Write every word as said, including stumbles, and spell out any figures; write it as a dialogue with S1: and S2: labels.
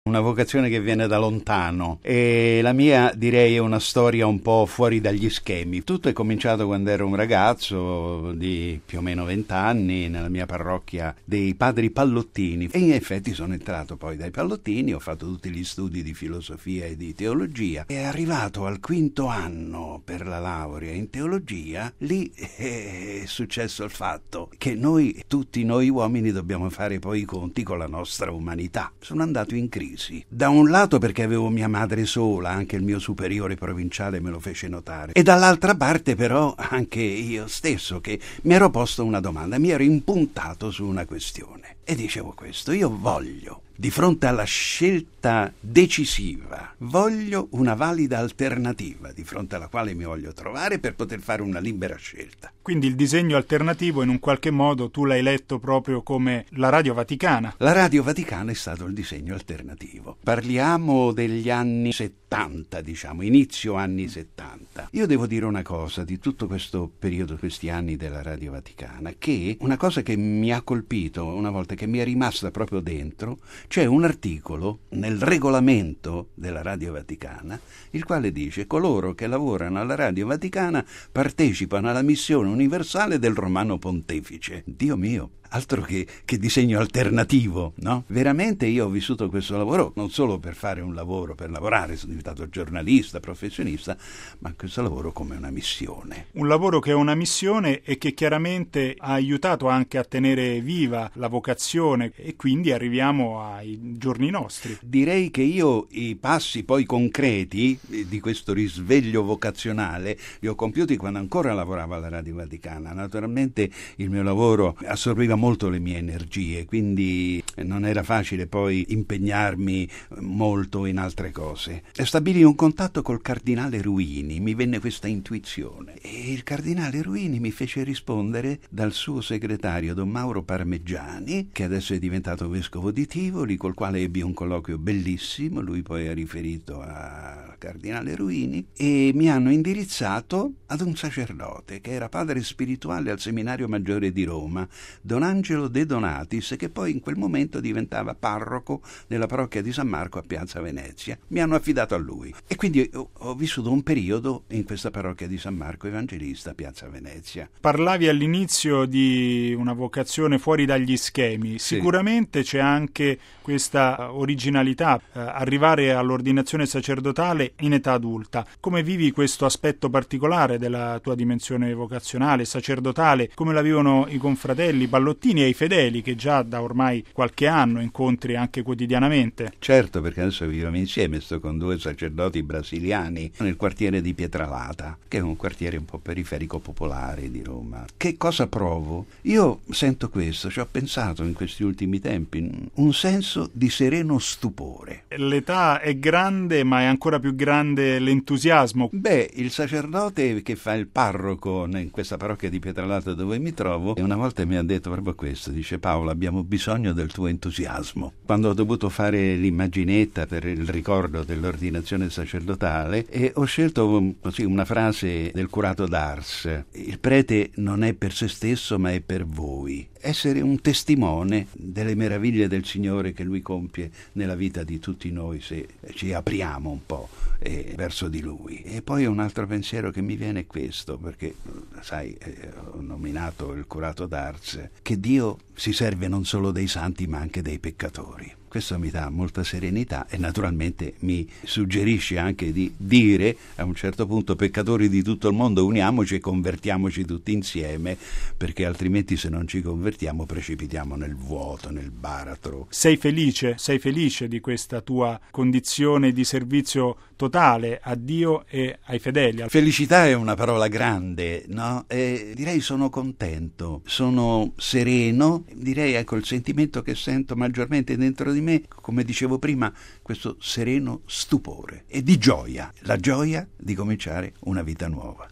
S1: Una vocazione che viene da lontano e la mia direi è una storia un po' fuori dagli schemi. Tutto è cominciato quando ero un ragazzo di più o meno vent'anni nella mia parrocchia dei Padri Pallottini e in effetti sono entrato poi dai Pallottini, ho fatto tutti gli studi di filosofia e di teologia e arrivato al quinto anno per la laurea in teologia, lì è successo il fatto che noi, tutti noi uomini, dobbiamo fare poi i conti con la nostra umanità. Sono andato in crisi. Da un lato perché avevo mia madre sola, anche il mio superiore provinciale me lo fece notare, e dall'altra parte però anche io stesso che mi ero posto una domanda, mi ero impuntato su una questione e dicevo questo: io voglio, di fronte alla scelta decisiva, voglio una valida alternativa di fronte alla quale mi voglio trovare per poter fare una libera scelta.
S2: Quindi il disegno alternativo in un qualche modo tu l'hai letto proprio come la Radio Vaticana.
S1: La Radio Vaticana è stato il disegno alternativo. Parliamo degli anni settanta, diciamo, inizio anni settanta. Io devo dire una cosa di tutto questo periodo, questi anni della Radio Vaticana, che una cosa che mi ha colpito una volta, che mi è rimasta proprio dentro, c'è un articolo nel regolamento della Radio Vaticana il quale dice: coloro che lavorano alla Radio Vaticana partecipano alla missione universale del Romano Pontefice. Dio mio, altro che, che disegno alternativo, no? Veramente io ho vissuto questo lavoro non solo per fare un lavoro, per lavorare, sono diventato giornalista, professionista, ma questo lavoro come una missione.
S2: Un lavoro che è una missione e che chiaramente ha aiutato anche a tenere viva la vocazione, e quindi arriviamo ai giorni nostri.
S1: Direi che io i passi poi concreti di questo risveglio vocazionale li ho compiuti quando ancora lavoravo alla Radio Vaticana. Naturalmente il mio lavoro assorbiva molto le mie energie, quindi non era facile poi impegnarmi molto in altre cose. Stabilì un contatto col cardinale Ruini, mi venne questa intuizione e il cardinale Ruini mi fece rispondere dal suo segretario Don Mauro Parmeggiani, che adesso è diventato vescovo di Tivoli, col quale ebbi un colloquio bellissimo. Lui poi ha riferito al cardinale Ruini e mi hanno indirizzato ad un sacerdote che era padre spirituale al seminario maggiore di Roma, Don Angelo De Donatis, che poi in quel momento diventava parroco della parrocchia di San Marco a Piazza Venezia. Mi hanno affidato a lui e quindi ho, ho vissuto un periodo in questa parrocchia di San Marco Evangelista a Piazza Venezia.
S2: Parlavi all'inizio di una vocazione fuori dagli schemi.
S1: Sì.
S2: Sicuramente c'è anche questa originalità, eh, arrivare all'ordinazione sacerdotale in età adulta. Come vivi questo aspetto particolare della tua dimensione vocazionale, sacerdotale? Come la vivono i confratelli Pallottini e i fedeli che già da ormai qualche anno incontri anche quotidianamente?
S1: Certo, perché adesso viviamo insieme, sto con due sacerdoti brasiliani nel quartiere di Pietralata, che è un quartiere un po' periferico popolare di Roma. Che cosa provo? Io sento questo, ci ho pensato in questi ultimi tempi, un senso di sereno stupore.
S2: L'età è grande, ma è ancora più grande l'entusiasmo.
S1: Beh, il sacerdote che fa il parroco in questa parrocchia di Pietralata dove mi trovo, una volta mi ha detto proprio questo, dice: Paolo, abbiamo bisogno del tuo entusiasmo. Quando ho dovuto fare l'immaginetta per il ricordo dell'ordinazione sacerdotale, e ho scelto così una frase del curato d'Ars: il prete non è per se stesso ma è per voi. Essere un testimone delle meraviglie del Signore che Lui compie nella vita di tutti noi se ci apriamo un po' eh, verso di Lui. E poi un altro pensiero che mi viene è questo, perché sai, eh, ho nominato il curato d'Ars, che Dio si serve non solo dei santi ma anche dei peccatori. Questo mi dà molta serenità e naturalmente mi suggerisce anche di dire a un certo punto: peccatori di tutto il mondo, uniamoci e convertiamoci tutti insieme, perché altrimenti se non ci convertiamo precipitiamo nel vuoto, nel baratro.
S2: Sei felice? Sei felice di questa tua condizione di servizio totale a Dio e ai fedeli?
S1: Felicità è una parola grande, no? E direi sono contento, sono sereno, direi ecco il sentimento che sento maggiormente dentro di me, come dicevo prima, questo sereno stupore e di gioia, la gioia di cominciare una vita nuova.